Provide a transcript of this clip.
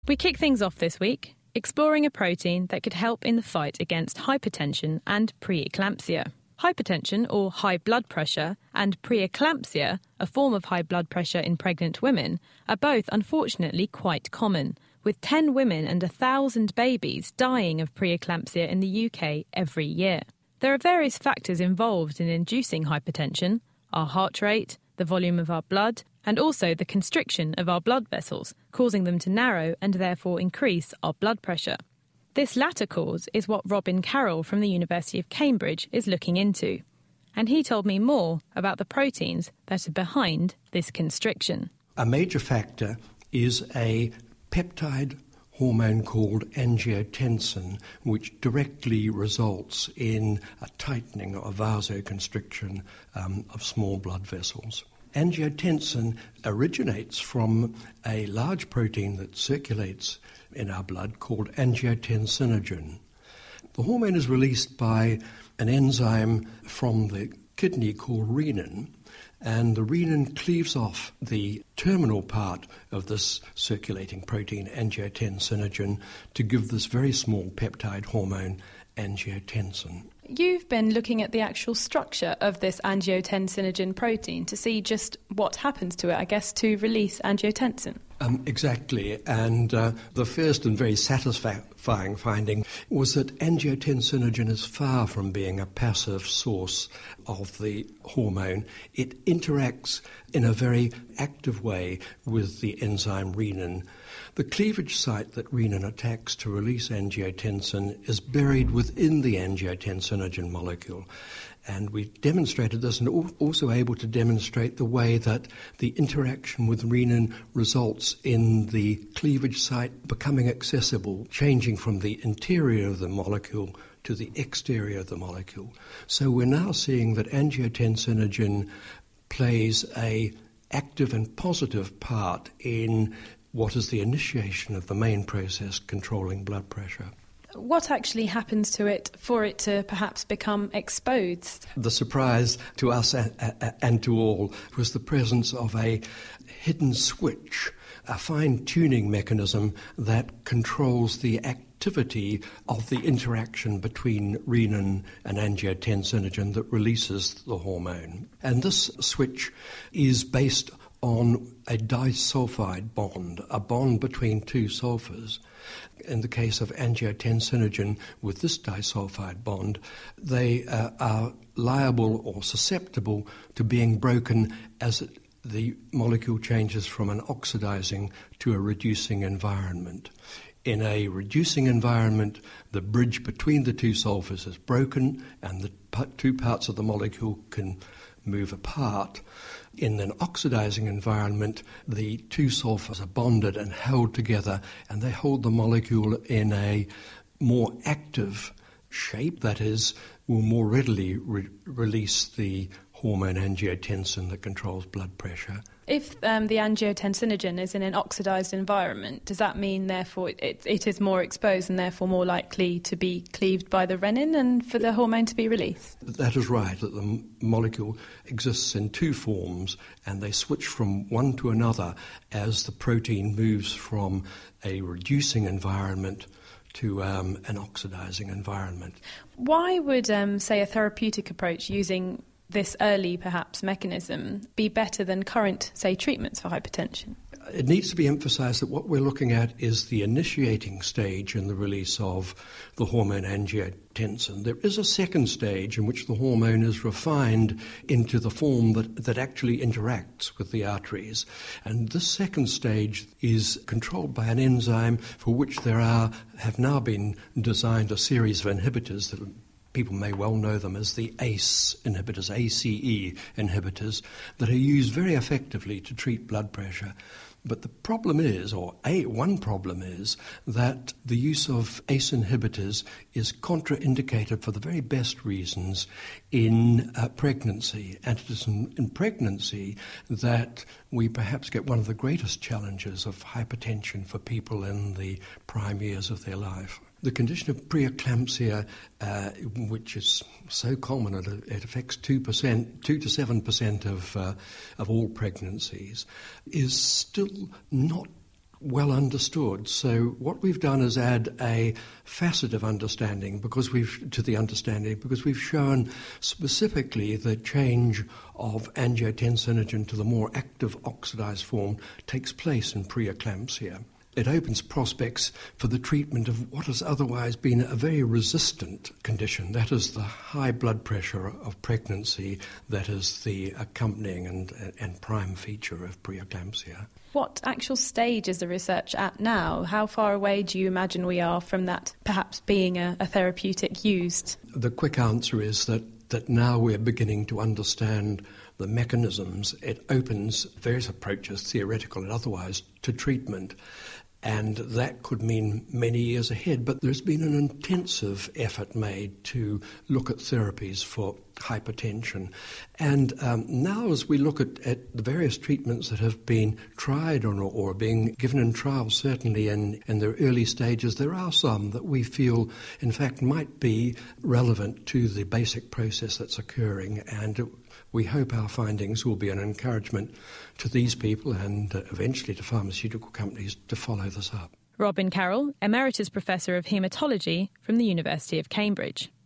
We kick things off this week, exploring a protein that could help in the fight against hypertension and preeclampsia. Hypertension, or high blood pressure, and preeclampsia, a form of high blood pressure in pregnant women, are both unfortunately quite common, with 10 women and 1,000 babies dying of preeclampsia in the UK every year. There are various factors involved in inducing hypertension: our heart rate, the volume of our blood, and also the constriction of our blood vessels, causing them to narrow and therefore increase our blood pressure. This latter cause is what Robin Carroll from the University of Cambridge is looking into. And he told me more about the proteins that are behind this constriction. A major factor is a peptide hormone called angiotensin, which directly results in a tightening or vasoconstriction of small blood vessels. Angiotensin originates from a large protein that circulates in our blood called angiotensinogen. The hormone is released by an enzyme from the kidney called renin, and the renin cleaves off the terminal part of this circulating protein, angiotensinogen, to give this very small peptide hormone, angiotensin. You've been looking at the actual structure of this angiotensinogen protein to see just what happens to it, I guess, to release angiotensin. Exactly, and the first and very satisfying finding was that angiotensinogen is far from being a passive source of the hormone. It interacts in a very active way with the enzyme renin. The cleavage site that renin attacks to release angiotensin is buried within the angiotensinogen molecule. And we demonstrated this, and also able to demonstrate the way that the interaction with renin results in the cleavage site becoming accessible, changing from the interior of the molecule to the exterior of the molecule. So we're now seeing that angiotensinogen plays an active and positive part in what is the initiation of the main process controlling blood pressure. What actually happens to it for it to perhaps become exposed? The surprise to us and to all was the presence of a hidden switch, a fine-tuning mechanism that controls the activity of the interaction between renin and angiotensinogen that releases the hormone. And this switch is based on a disulfide bond, a bond between two sulfurs. In the case of angiotensinogen, with this disulfide bond, they are liable or susceptible to being broken as the molecule changes from an oxidizing to a reducing environment. In a reducing environment, the bridge between the two sulfurs is broken and the two parts of the molecule can move apart. In an oxidizing environment, the two sulfurs are bonded and held together, and they hold the molecule in a more active shape, that is, will more readily release the hormone angiotensin that controls blood pressure. If the angiotensinogen is in an oxidized environment, does that mean, therefore, it is more exposed and therefore more likely to be cleaved by the renin and for the hormone to be released? That is right, that the molecule exists in two forms and they switch from one to another as the protein moves from a reducing environment to an oxidizing environment. Why would, say, a therapeutic approach using this early, perhaps, mechanism be better than current, say, treatments for hypertension? It needs to be emphasised that what we're looking at is the initiating stage in the release of the hormone angiotensin. There is a second stage in which the hormone is refined into the form that actually interacts with the arteries. And this second stage is controlled by an enzyme for which have now been designed a series of inhibitors that people may well know them as the ACE inhibitors, ACE inhibitors, that are used very effectively to treat blood pressure. But the problem is, one problem is, that the use of ACE inhibitors is contraindicated for the very best reasons in pregnancy. And it is in pregnancy that we perhaps get one of the greatest challenges of hypertension for people in the prime years of their life. The condition of preeclampsia, which is so common, it affects 2 to 7% of all pregnancies, is still not well understood. So what we've done is add a facet of understanding because we've shown specifically the change of angiotensinogen to the more active oxidized form takes place in preeclampsia. It opens prospects for the treatment of what has otherwise been a very resistant condition. That is the high blood pressure of pregnancy that is the accompanying and prime feature of preeclampsia. What actual stage is the research at now? How far away do you imagine we are from that perhaps being a therapeutic used? The quick answer is that now we're beginning to understand the mechanisms. It opens various approaches, theoretical and otherwise, to treatment. And that could mean many years ahead. But there's been an intensive effort made to look at therapies for hypertension. And now as we look at the various treatments that have been tried or being given in trials, certainly in their early stages, there are some that we feel, in fact, might be relevant to the basic process that's occurring. And we hope our findings will be an encouragement to these people and eventually to pharmaceutical companies to follow this up. Robin Carroll, Emeritus Professor of Haematology from the University of Cambridge.